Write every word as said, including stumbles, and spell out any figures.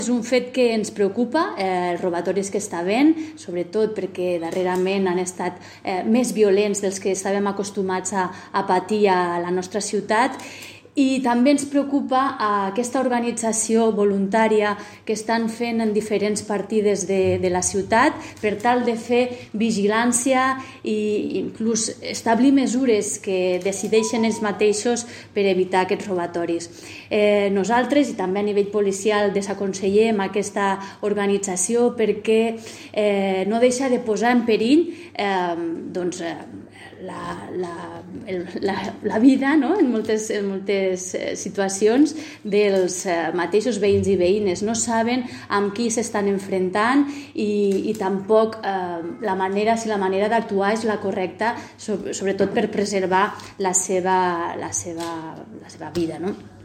És un fet que ens preocupa, eh, els robatoris que està havent, sobretot perquè darrerament han estat eh, més violents dels que estàvem acostumats a, a patir a la nostra ciutat. I també ens preocupa aquesta organització voluntària que estan fent en diferents partides de, de la ciutat per tal de fer vigilància i inclús establir mesures que decideixen ells mateixos per evitar aquests robatoris. Eh, nosaltres, i també a nivell policial, desaconsellem aquesta organització perquè eh, no deixa de posar en perill eh, doncs, eh, la, la, el, la, la vida, no? en moltes, en moltes situacions dels mateixos veïns i veïnes. No saben amb qui s'estan enfrontant i, i tampoc eh, la manera, si la manera d'actuar és la correcta, sobretot per preservar la seva, la seva, la seva vida, no?